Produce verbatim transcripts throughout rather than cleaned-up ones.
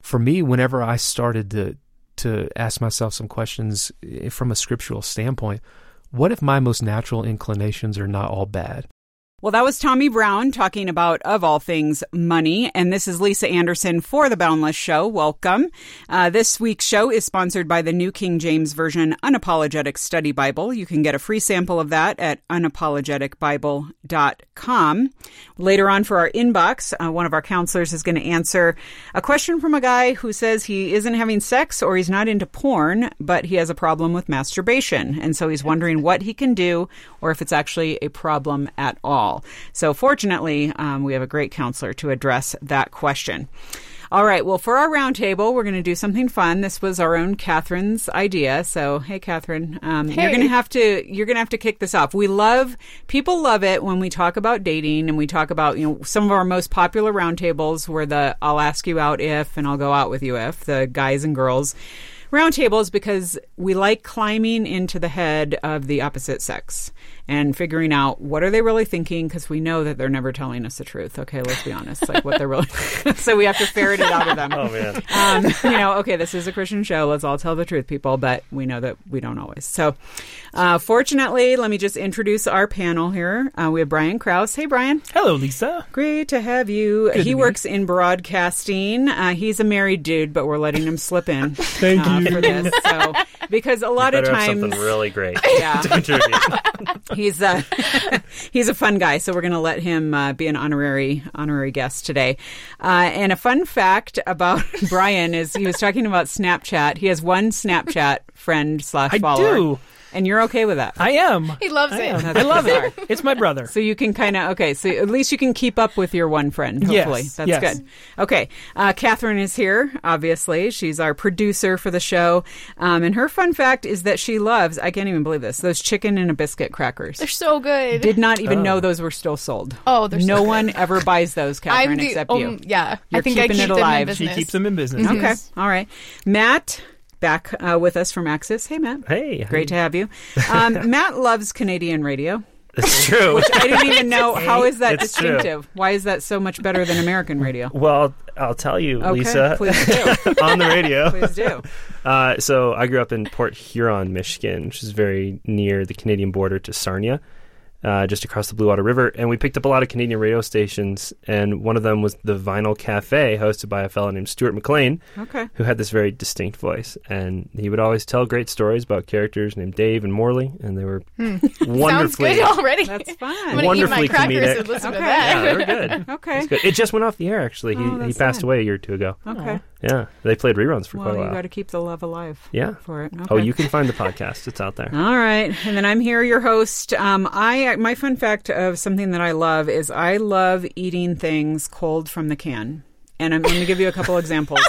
for me, whenever I started to to ask myself some questions from a scriptural standpoint, what if my most natural inclinations are not all bad? Well, that was Tommy Brown talking about, of all things, money. And this is Lisa Anderson for The Boundless Show. Welcome. Uh, this week's show is sponsored by the New King James Version Unapologetic Study Bible. You can get a free sample of that at unapologetic bible dot com. Later on for our inbox, uh, one of our counselors is going to answer a question from a guy who says he isn't having sex or he's not into porn, but he has a problem with masturbation. And so he's wondering what he can do or if it's actually a problem at all. So fortunately, um, we have a great counselor to address that question. All right. Well, for our roundtable, we're going to do something fun. This was our own Catherine's idea. So, hey, Catherine, um, hey. you're going to have to you're going to have to kick this off. We love people love it when we talk about dating and we talk about, you know, some of our most popular roundtables where the I'll ask you out if and I'll go out with you if, the guys and girls roundtables, because we like climbing into the head of the opposite sex and figuring out what are they really thinking, because we know that they're never telling us the truth. Okay, let's be honest, like what they're really so we have to ferret it out of them. Oh man. Um, you know, okay, this is a Christian show. Let's all tell the truth, people, but we know that we don't always. So uh, fortunately, let me just introduce our panel here. Uh, we have Brian Krause. Hey, Brian. Hello, Lisa. Great to have you. Good he to works in broadcasting. Uh, he's a married dude, but we're letting him slip in. Thank uh, you. For this. So, because a lot you of better have times, something really great yeah, to contribute. he's a he's a fun guy. So we're going to let him uh, be an honorary honorary guest today. Uh, and a fun fact about Brian is he was talking about Snapchat. He has one Snapchat friend slash I follower. do. And you're okay with that? I am. He loves I it. am. That's I love bizarre. it. It's my brother. So you can kind of, okay, so at least you can keep up with your one friend, hopefully. Yes, That's yes. good. Okay, uh, Catherine is here, obviously. She's our producer for the show. Um, and her fun fact is that she loves, I can't even believe this, those chicken and a biscuit crackers. They're so good. Did not even Oh. know those were still sold. Oh, they're so No good. one ever buys those, Catherine, I'm the, except um, you. Yeah. You're I think I keeping keep it them alive. in She business. keeps them in business. Okay, Yes. all right. Matt, back uh, with us from Axis. Hey, Matt. Hey, Great to have you. Um, Matt loves Canadian radio. It's true. Which I didn't even know. How is that It's true. distinctive? Why is that so much better than American radio? Well, I'll tell you, Okay, Lisa, please do. on the radio. Please do. Uh, so I grew up in Port Huron, Michigan, which is very near the Canadian border to Sarnia, uh, just across the Blue Water River. And we picked up a lot of Canadian radio stations, and one of them was the Vinyl Cafe, hosted by a fellow named Stuart McLean, Okay. who had this very distinct voice. And he would always tell great stories about characters named Dave and Morley, and they were Sounds wonderfully... good already. That's I'm fun. going to eat my Wonderfully crackers comedic. and listen Okay. to that. Yeah, they were good. Okay. It's good. It just went off the air, actually. He, Oh, he that's passed sad. away a year or two ago. Okay. Yeah, they played reruns for Well, quite a you while. got to keep the love alive. Yeah. For it. Okay. Oh, you can find the podcast. It's out there. All right, and then I'm here, your host. Um, I my fun fact of something that I love is I love eating things cold from the can, and I'm going to give you a couple examples.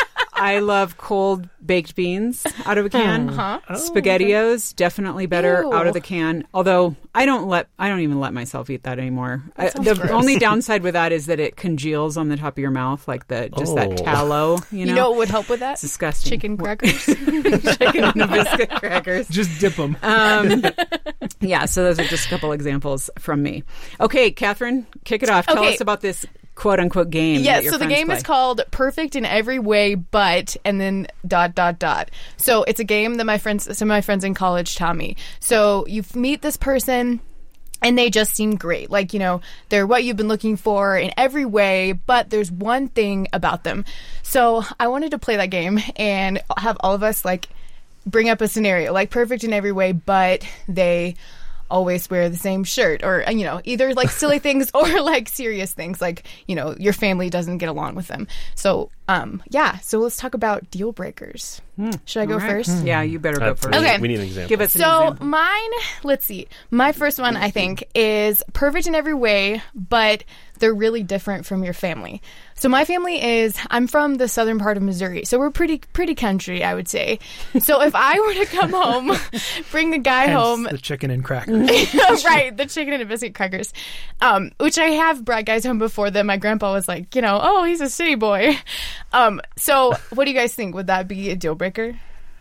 I love cold baked beans out of a can. Uh-huh. SpaghettiOs, definitely better Ew. out of the can. Although I don't let I don't even let myself eat that anymore. I, sounds the gross. only downside with that is that it congeals on the top of your mouth, like the just that Oh. tallow. You know, You know what would help with that? it's disgusting. Chicken crackers. chicken and biscuit crackers. Just dip them. Um, yeah, so those are just a couple examples from me. Okay, Catherine, kick it off. Tell Okay. us about this quote-unquote game. Yeah, that your so the friends game play. is called Perfect in Every Way, but, and then dot, dot, dot. So it's a game that my friends, some of my friends in college taught me. So you meet this person, and they just seem great. Like, you know, they're what you've been looking for in every way, but there's one thing about them. So I wanted to play that game and have all of us, like, bring up a scenario, like perfect in every way, but they always wear the same shirt, or, you know, either like silly things or like serious things, like, you know, your family doesn't get along with them. So, um, yeah, so let's talk about deal breakers. Should I go All right. first? Yeah, you better go Uh, first. we, Okay. we need an example. Give us an So example. mine, let's see. My first one, I think, is perfect in every way, but they're really different from your family. So my family is, I'm from the southern part of Missouri, so we're pretty pretty country, I would say. So if I were to come home, bring the guy Hence home, the chicken and crackers. right, the chicken and biscuit crackers, um, which I have brought guys home before that my grandpa was like, you know, oh, he's a city boy. Um, so what do you guys think? Would that be a deal breaker?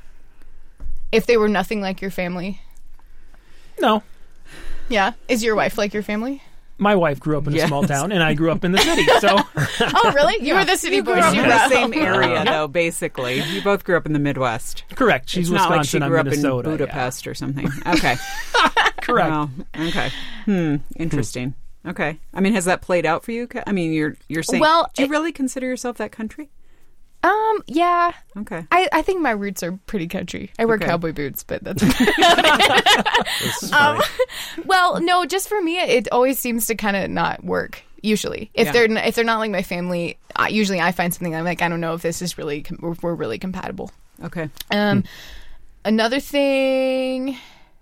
If they were nothing like your family? No. Yeah. Is your wife like your family? my wife grew up in a Yes. small town, and I grew up in the city. So Oh, really? You were the city boy. You're She in was- the same area, though, basically. You both grew up in the Midwest. correct. She's It's not like she Wisconsin. grew I'm up Minnesota. in yeah. Budapest or something. Okay. Correct. Well, okay. Hmm. Interesting. Okay. I mean, has that played out for you? Ka- I mean, you're you're saying. Well, do you it- really consider yourself that country? Um, yeah. Okay. I, I think my roots are pretty country. I wear Okay. cowboy boots, but that's This is funny. well, no. Just for me, it always seems to kind of not work. Usually, if Yeah. they're n- if they're not like my family, I, usually I find something I'm like, I don't know if this is really com- we're, we're really compatible. Okay. Um, another thing.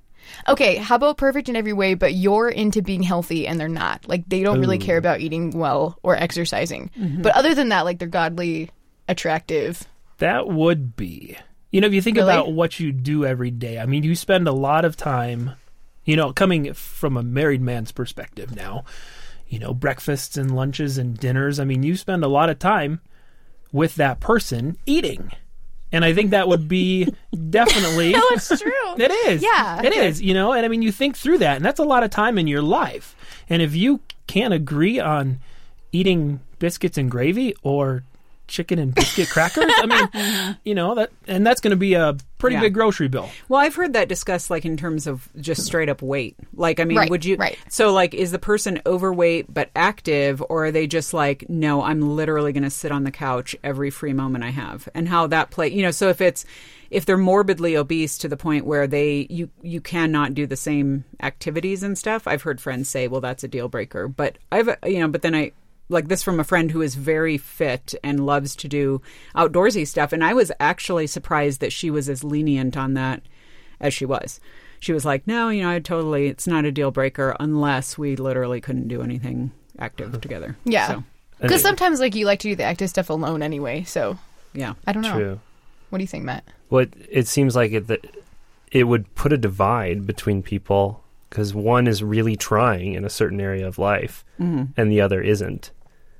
Okay, how about perfect in every way, but you're into being healthy and they're not. Like they don't really care about eating well or exercising. But other than that, like they're godly, attractive. That would be. You know, if you think Really? about what you do every day, I mean, you spend a lot of time, you know, coming from a married man's perspective now, you know, breakfasts and lunches and dinners. I mean, you spend a lot of time with that person eating. And I think that would be definitely. No, it's true. It is. Yeah. It is, you know, and I mean, you think through that, and that's a lot of time in your life. And if you can't agree on eating biscuits and gravy or chicken and biscuit crackers, I mean, you know, that, and that's going to be a pretty Yeah. big grocery bill. Well, I've heard that discussed, like in terms of just straight up weight. Like, I mean, Right, would you? right. So, like, is the person overweight but active, or are they just like, no, I'm literally going to sit on the couch every free moment I have? And how that play, you know, so if it's if they're morbidly obese to the point where they you you cannot do the same activities and stuff, I've heard friends say, well, that's a deal breaker. But I've you know, but then I. Like this from a friend who is very fit and loves to do outdoorsy stuff. And I was actually surprised that she was as lenient on that as she was. She was like, no, you know, I totally, it's not a deal breaker unless we literally couldn't do anything active together. Yeah. So, Because sometimes like you like to do the active stuff alone anyway. So yeah. I don't know. True. What do you think, Matt? Well, it, it seems like it, that it would put a divide between people because one is really trying in a certain area of life Mm-hmm. and the other isn't.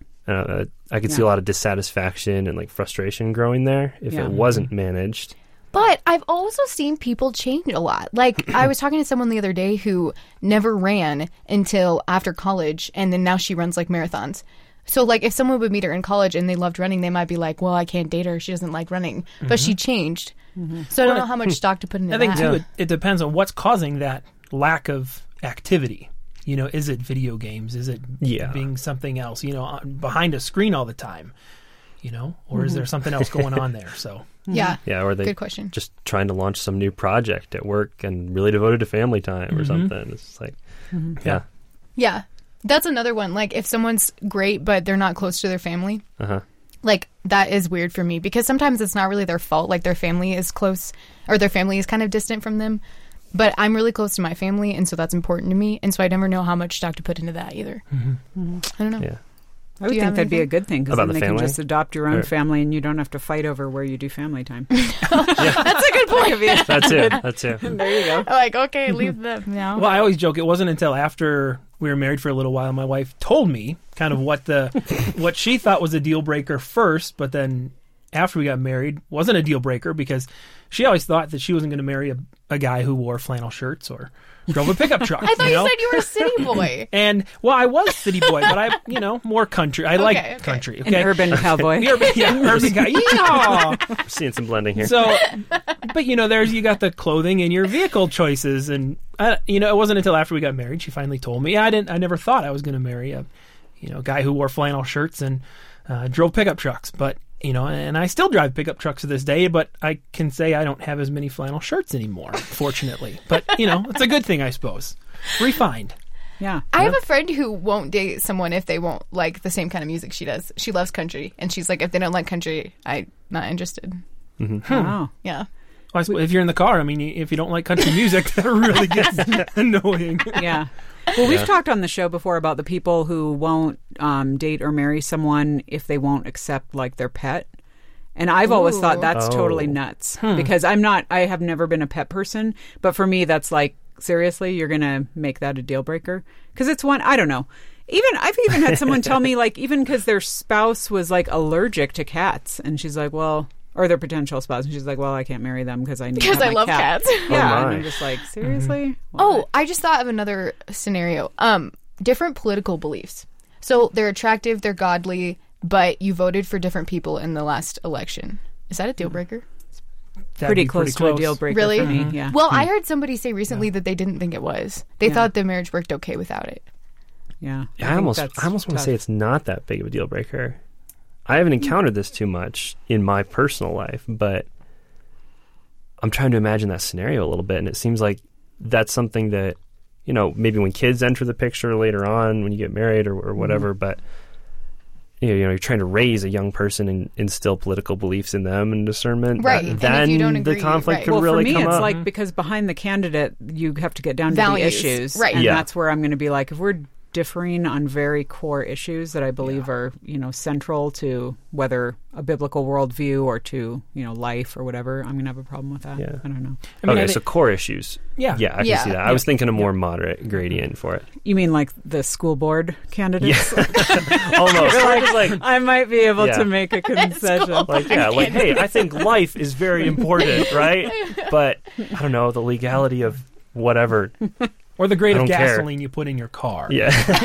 Uh, I could see a Yeah. lot of dissatisfaction and like frustration growing there if Yeah. it wasn't managed. But I've also seen people change a lot. Like, I was talking to someone the other day who never ran until after college, and then now she runs, like, marathons. So, like, if someone would meet her in college and they loved running, they might be like, well, I can't date her. She doesn't like running. But she changed. So I don't know how much stock to put into I think, that. too, it, it depends on what's causing that lack of activity. You know, is it video games? Is it Yeah. being something else? You know, on- behind a screen all the time? You know, or is there something else going on there? So, Yeah. Yeah, or they Good question. just trying to launch some new project at work and really devoted to family time or Mhm. something. It's just like, yeah, Yeah. That's another one. Like, if someone's great, but they're not close to their family, uh huh, like, that is weird for me because sometimes it's not really their fault. Like, their family is close or their family is kind of distant from them. But I'm really close to my family, and so that's important to me. And so I never know how much stock to put into that either. Mm-hmm. I don't know. yeah. I would Do you think have that'd be anything? a good thing because About then the they family? can just adopt your own Or- family and you don't have to fight over where you do family time. That's a good point. That's it. That's it. There you go. Like, okay, leave them now. well, I always joke it wasn't until after we were married for a little while my wife told me kind of what the what she thought was a deal breaker first, but then after we got married wasn't a deal breaker because she always thought that she wasn't going to marry a, a guy who wore flannel shirts or drove a pickup truck. I thought you, know? said you were a city boy. And well, I was city boy, but I, you know, more country. I like okay. country. An Okay, urban cowboy. Urban, yeah, urban guy. Yeah. Seeing some blending here. So, but you know, there's you got the clothing and your vehicle choices, and uh, you know, it wasn't until after we got married she finally told me. Yeah, I didn't. I never thought I was going to marry a, you know, guy who wore flannel shirts and uh, drove pickup trucks. But you know, and I still drive pickup trucks to this day. But I can say I don't have as many flannel shirts anymore, fortunately. But you know, it's a good thing, I suppose. Refined. Yeah. I have a friend who won't date someone if they won't like the same kind of music she does. She loves country, and she's like, if they don't like country, I'm not interested. Wow. Yeah. Well, I suppose if you're in the car, I mean, if you don't like country music, that really gets annoying. Yeah. Well, we've Yeah. talked on the show before about the people who won't um, date or marry someone if they won't accept like their pet. And I've always Ooh. thought that's Oh. totally nuts because I'm not, I have never been a pet person. But for me, that's like, seriously, you're going to make that a deal breaker? Because it's one, I don't know. Even, I've even had someone tell me like, even because their spouse was like allergic to cats. And she's like, well, or their potential spouse. And she's like, well, I can't marry them because I need to Because have I my love cat. cats. Yeah. Oh, and my. I'm just like, seriously? Oh, What? I just thought of another scenario. Um, different political beliefs. So they're attractive, they're godly, but you voted for different people in the last election. Is that a deal breaker? That'd Pretty be close pretty to close. a deal breaker Really? for me. Yeah. Well, I heard somebody say recently that they didn't think it was. They Yeah. thought the marriage worked okay without it. yeah. I, think almost, that's I almost want to tough. say it's not that big of a deal breaker. I haven't encountered this too much in my personal life, but I'm trying to imagine that scenario a little bit, and it seems like that's something that, you know, maybe when kids enter the picture later on, when you get married or, or whatever, mm-hmm. but you know, you know, you're trying to raise a young person and instill political beliefs in them and discernment. Right. That, And then if you don't agree, the conflict right. could well, really for me, come it's up. like because behind the candidate, you have to get down Values. to the issues, Right. And Yeah. that's where I'm going to be like, if we're differing on very core issues that I believe Yeah. are, you know, central to whether a biblical worldview or to, you know, life or whatever, I'm going to have a problem with that. Yeah. I don't know. I mean, okay, I so think- core issues. Yeah. Yeah, I can Yeah. see that. I was thinking a more moderate gradient for it. You mean like the school board candidates? Almost. I was like, I might be able Yeah. to make a concession. like, yeah, like, hey, I think life is very important, right? But I don't know, the legality of whatever. Or the grade I of don't care. gasoline you put in your car. Yeah.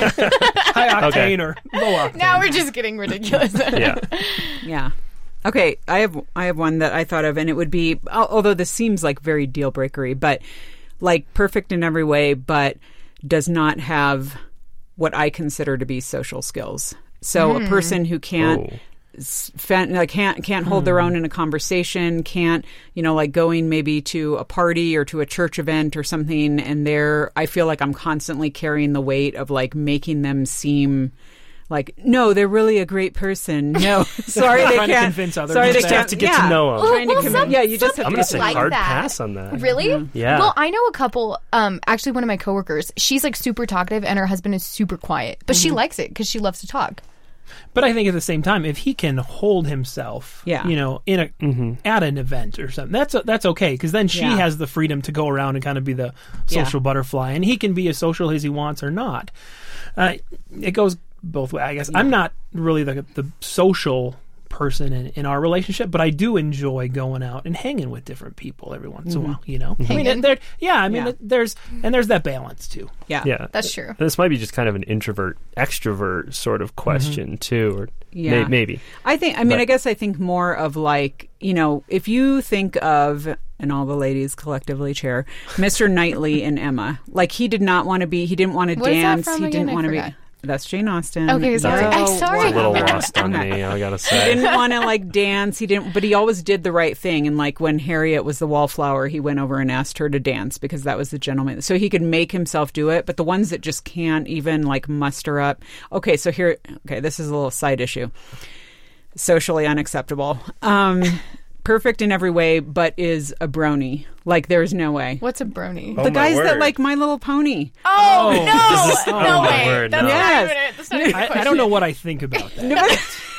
High octane Okay. or low octane. Now we're just getting ridiculous. Yeah. Yeah. Okay, I have I have one that I thought of, and it would be, al- although this seems like very deal breakery, but like perfect in every way, but does not have what I consider to be social skills. So a person who can't. Oh. s- fan- like can't can't hold their own in a conversation, can't, you know, like going maybe to a party or to a church event or something, and they're I feel like I'm constantly carrying the weight of like making them seem like, no, they're really a great person. No, sorry, they Trying to can't. convince others sorry, of they that. can't Have to get yeah. to know 'em. Well, Trying to well, convince- some- yeah, you just some have I'm to going get to say to like hard that. pass on that. Really? Yeah. Well, I know a couple, um, actually one of my coworkers, she's like super talkative and her husband is super quiet, but she likes it because she loves to talk. But I think at the same time, if he can hold himself, Yeah. you know, in a Mm-hmm. at an event or something, that's that's okay because then she Yeah. has the freedom to go around and kind of be the social Yeah. butterfly, and he can be as social as he wants or not. Uh, it goes both ways, I guess. I'm not really the the social person in, in our relationship, but I do enjoy going out and hanging with different people every once in a while. You know, I mean, Hanging. there, yeah, I mean, Yeah. there's and there's that balance too. Yeah. Yeah. That's true. This might be just kind of an introvert extrovert sort of question too, or Yeah. may- maybe. I think, I mean, But- I guess I think more of like, you know, if you think of, and all the ladies collectively chair, Mister Knightley and Emma, like he did not want to be, he didn't want to What is that dance, from he again? didn't I want to be. forgot. That's Jane Austen. Okay, sorry. No, I'm sorry. It's a little whatever. lost on Okay. me, I gotta He say. didn't want to like dance. He didn't, but he always did the right thing. And like when Harriet was the wallflower, he went over and asked her to dance because that was the gentleman. So he could make himself do it. But the ones that just can't even like muster up. Okay, so here. Okay, this is a little side issue. Socially unacceptable. Um, perfect in every way, but is a brony. Like there's no way. What's a brony? Oh, the my guys that word. like My Little Pony. Oh, Oh, no! this is- no oh, my way. word, That's no. not Yes. even it. That's not even a I, I question. don't know what I think about that.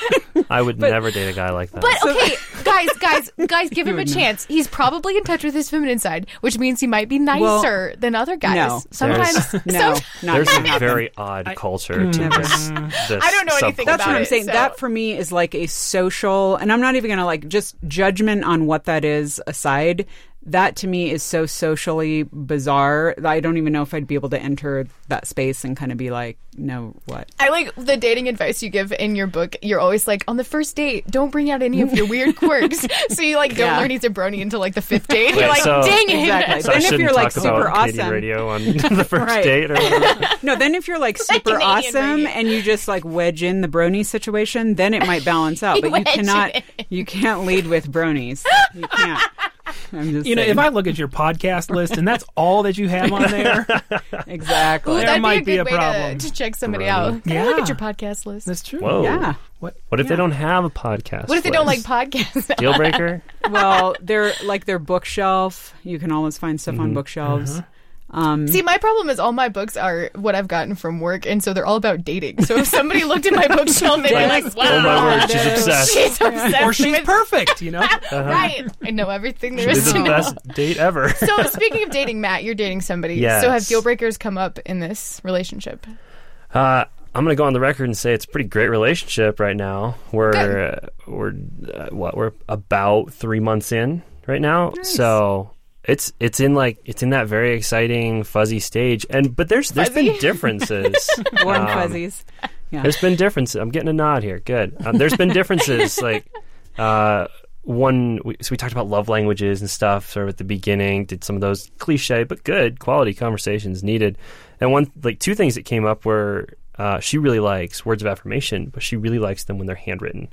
I would never date a guy like that. But okay, guys, guys, guys, give him a would know. chance. He's probably in touch with his feminine side, which means he might be nicer than other guys. No. Sometimes, No, some- not There's gonna a happen. very odd culture to Never. this, this. I don't know anything subculture. That's what I'm it, saying. so- That for me is like a social, and I'm not even going to like just judgment on what that is aside. That to me is so socially bizarre that I don't even know if I'd be able to enter that space and kind of be like, no, what? I like the dating advice you give in your book. You're always like, on the first date, don't bring out any of your weird quirks. So you like don't Yeah. learn he's a brony until like the fifth date. Wait, You're like, so- dang it. Exactly. So I Then if shouldn't you're like talk super about Canadian awesome, radio on the first Right. date or whatever. no, then if you're like super Canadian awesome radio. and you just like wedge in the brony situation, then it might balance out. But you Wedge cannot, it. you can't lead with bronies. You can't. I'm just You know, saying. if I look at your podcast list and that's all that you have on there, exactly. Ooh, There that'd might be be a a good way problem. to, to check somebody Brony. out. Can I look Yeah. at your podcast list? that's true. Whoa. Yeah. What? What if Yeah. they don't have a podcast? What if they don't like list? podcasts? Deal breaker? Well, they're like their bookshelf. You can always find stuff on bookshelves. Um, See, my problem is all my books are what I've gotten from work, and so they're all about dating. So if somebody looked at my bookshelf, they'd be Like, like, Oh my wow, word, she's obsessed. she's obsessed Or she's with perfect, you know? Right. I know everything there This is is to the know. best date ever. So speaking of dating, Matt, you're dating somebody. Yes. So have deal breakers come up in this relationship? Uh, I'm going to go on the record and say it's a pretty great relationship right now. We're uh, we're uh, what we're about three months in right now, so It's it's in like it's in that very exciting fuzzy stage, and but there's there's Fuzzy? been differences. Warm Um, fuzzies. Yeah. There's been differences. I'm getting a nod here. Good. Um, there's been differences. like uh, one, we, so we talked about love languages and stuff sort of at the beginning. Did some of those cliche but good quality conversations needed. And one, like two things that came up were uh, she really likes words of affirmation, but she really likes them when they're handwritten.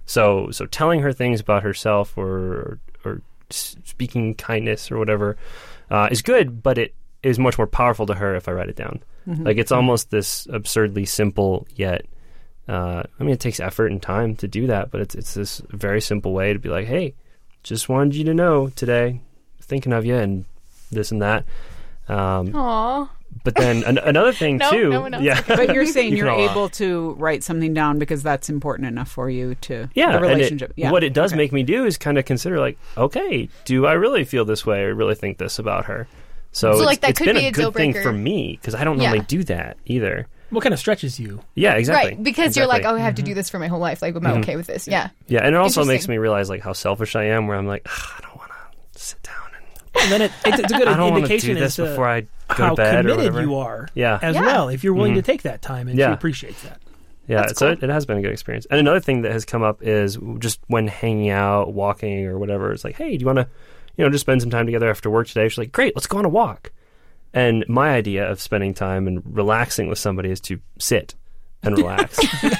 So so telling her things about herself or or speaking kindness or whatever uh, is good, but it is much more powerful to her if I write it down. Mm-hmm. Like it's almost this absurdly simple yet. Uh, I mean, it takes effort and time to do that, but it's it's this very simple way to be like, hey, just wanted you to know today, thinking of you and this and that. Um, Aww. But then an- another thing No, too, no one else. yeah. But you're saying You can you're all- able to write something down because that's important enough for you to Yeah, the and it- relationship. yeah. what it does Okay. make me do is kind of consider like, okay, do I really feel this way or really think this about her? So, So, it's, like, that it's could been be a a good deal thing breaker. for me because I don't Yeah. normally do that either. What kind of stretches you? Yeah, exactly. Right, because you're like, oh, Exactly. I have to do this for my whole life. Like, am I okay with this? Yeah. Yeah, and it also makes Interesting. me realize like how selfish I am. Where I'm like, "Ugh, I don't want to sit down and And then it, it's, it's a good I don't want to indication do this as to before I go how to bed or committed whatever. you are Yeah. as Yeah. well. If you're willing Mhm. to take that time, and Yeah. she appreciates that. Yeah, That's so cool. it, it has been a good experience. And another thing that has come up is just when hanging out, walking, or whatever. It's like, hey, do you want to, you know, just spend some time together after work today? She's like, great, let's go on a walk. And my idea of spending time and relaxing with somebody is to sit and relax.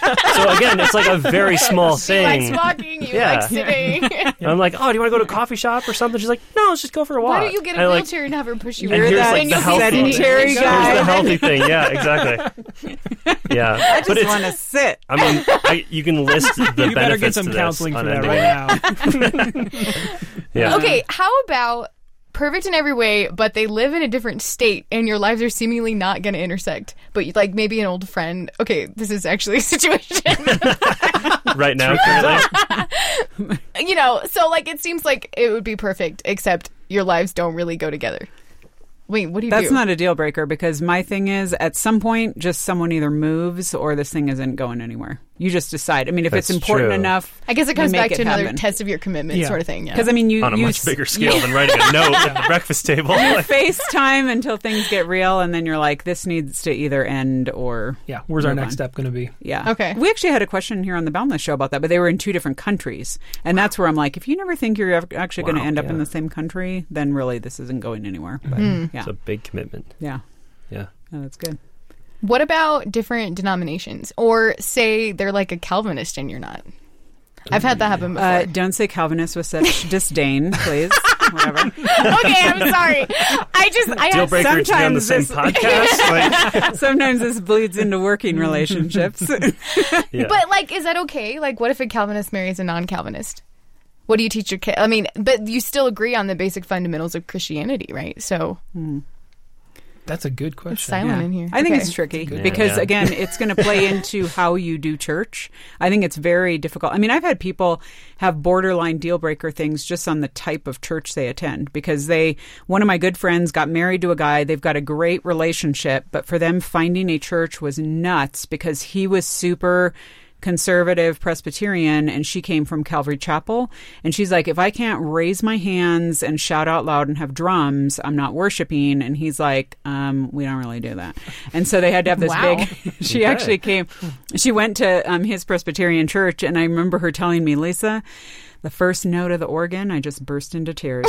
So again, it's like a very small She thing. likes walking. You Yeah. like sitting. And I'm like, oh, do you want to go to a coffee shop or something? She's like, no, let's just go for a walk. Why don't you get a And I'm like, wheelchair and have her push you? and You're here's that like And the you'll be healthy, sedentary sitting. guy. here's the healthy thing. Yeah, exactly. Yeah, I just but it's, want to sit. I mean, I, you can list the You better get benefits some to this counseling for that unending. right now. Yeah. Okay, how about perfect in every way, but they live in a different state and your lives are seemingly not going to intersect? But you- like maybe an old friend. Okay, this is actually a situation. Right now, currently. You know, so like it seems like it would be perfect, except your lives don't really go together. Wait, what do you That's do? not a deal breaker because my thing is at some point just someone either moves or this thing isn't going anywhere. You just decide. I mean, if That's it's important true. enough, I guess it you comes make back it to another happen. test of your commitment Yeah. sort of thing. Yeah. Because I mean, you On a you much s- bigger scale than writing a note at the breakfast table. you Like, FaceTime until things get real, and then you're like, this needs to either end or Yeah, where's our Move next on. step going to be? yeah. Okay. We actually had a question here on the Boundless show about that, but they were in two different countries, and that's where I'm like, if you never think you're ever actually going Wow, to end up in yeah. the same country, then really this isn't going anywhere. But Hmm. yeah, It's a big commitment. yeah, Yeah. no, that's good. What about different denominations? Or say they're like a Calvinist and you're not. I've had that happen before. Uh, don't say Calvinist with such disdain, please. Whatever. Okay, I'm sorry. I just I Deal have breaker to be on the sometimes same this- podcast. Like, Sometimes this bleeds into working relationships. yeah. But like, is that okay? Like, what if a Calvinist marries a non-Calvinist? What do you teach your kid? I mean, but you still agree on the basic fundamentals of Christianity, right? So That's a good it's question. silent Yeah. in here. I think Okay. it's tricky good because, point. Yeah. again, it's going to play into how you do church. I think it's very difficult. I mean, I've had people have borderline deal breaker things just on the type of church they attend because they, one of my good friends got married to a guy. They've got a great relationship, but for them, finding a church was nuts because he was super conservative Presbyterian and she came from Calvary Chapel, and she's like, if I can't raise my hands and shout out loud and have drums, I'm not worshiping. And he's like, um we don't really do that. And so they had to have this Wow. big she Okay. actually came she went to um his Presbyterian church, and I remember her telling me, Lisa, the first note of the organ, I just burst into tears.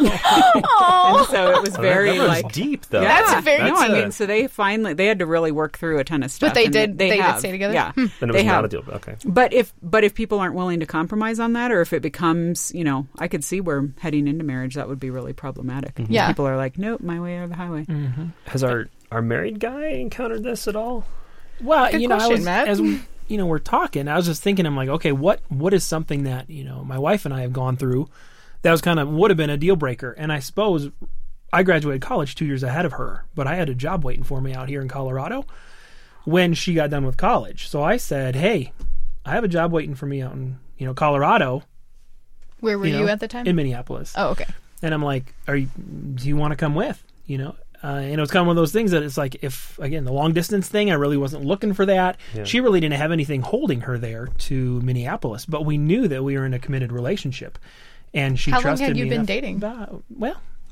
And so it was Oh, very that was like deep, though. yeah. That's very no, I a- mean, so they finally they had to really work through a ton of stuff. But they and did- they did have. stay together? Yeah, Hmm. Then it they was not have. a deal. Okay. But if but if people aren't willing to compromise on that, or if it becomes, you know, I could see where heading into marriage that would be really problematic. Yeah. People are like, nope, my way or the highway. Has our our married guy encountered this at all? Well, Good you know, question, I was, Matt. as we, you know, we're talking, I was just thinking, I'm like, okay, what what is something that, you know, my wife and I have gone through that was kind of would have been a deal breaker? And I suppose I graduated college two years ahead of her, but I had a job waiting for me out here in Colorado when she got done with college. So I said, hey, I have a job waiting for me out in, you know, Colorado. Where were you, know, at the time? In Minneapolis. Oh, okay. And I'm like, "Are you? Do you want to come with?" You know, uh, and it was kind of one of those things that it's like, if again the long distance thing, I really wasn't looking for that. Yeah. She really didn't have anything holding her there to Minneapolis, but we knew that we were in a committed relationship, and she How long trusted had you me been enough- dating? About, well,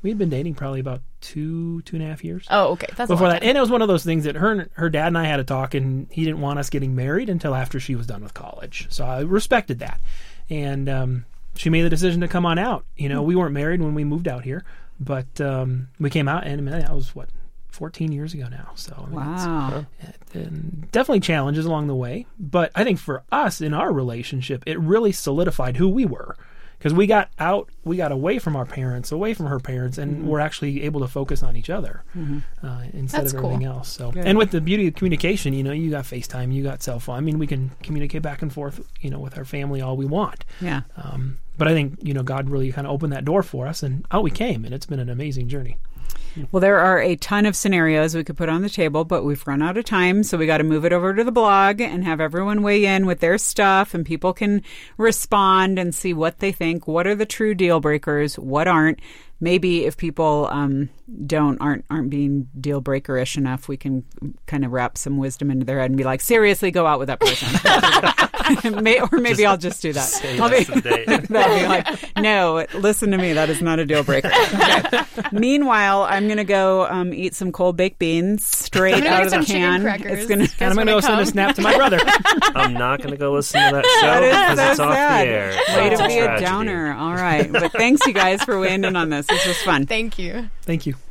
we'd been dating probably about two, two and a half years. Oh, okay. That's before a long that. time. And it was one of those things that her her dad and I had a talk, and he didn't want us getting married until after she was done with college. So I respected that. And um, she made the decision to come on out. You know, we weren't married when we moved out here, but um, we came out, and I mean, that was, what, fourteen years ago now. So I mean, Wow. it's, and definitely challenges along the way. But I think for us in our relationship, it really solidified who we were. Because we got out, we got away from our parents, away from her parents, and Mm-hmm. we're actually able to focus on each other Mm-hmm. uh, instead That's of everything cool. else. So, Good. and with the beauty of communication, you know, you got FaceTime, you got cell phone. I mean, we can communicate back and forth, you know, with our family all we want. Yeah. Um, but I think, you know, God really kind of opened that door for us, and out we came, and it's been an amazing journey. Well, there are a ton of scenarios we could put on the table, but we've run out of time, so we got to move it over to the blog and have everyone weigh in with their stuff, and people can respond and see what they think. What are the true deal breakers? What aren't? Maybe if people um, don't aren't aren't being deal breaker-ish enough, we can kind of wrap some wisdom into their head and be like, seriously, go out with that person. May, or maybe I'll just do that. I'll be, that'll be like, no, listen to me. That is not a deal breaker. Okay. Meanwhile, I'm going to go um, eat some cold baked beans straight I'm gonna out get of the some chicken can. crackers. It's gonna, And I'm going to when I go send a come. snap to my brother. I'm not going to go listen to that show That is because so it's off sad. the air. Way It's to be a tragedy. downer. All right. But thanks, you guys, for weighing in on this. This was fun. Thank you. Thank you.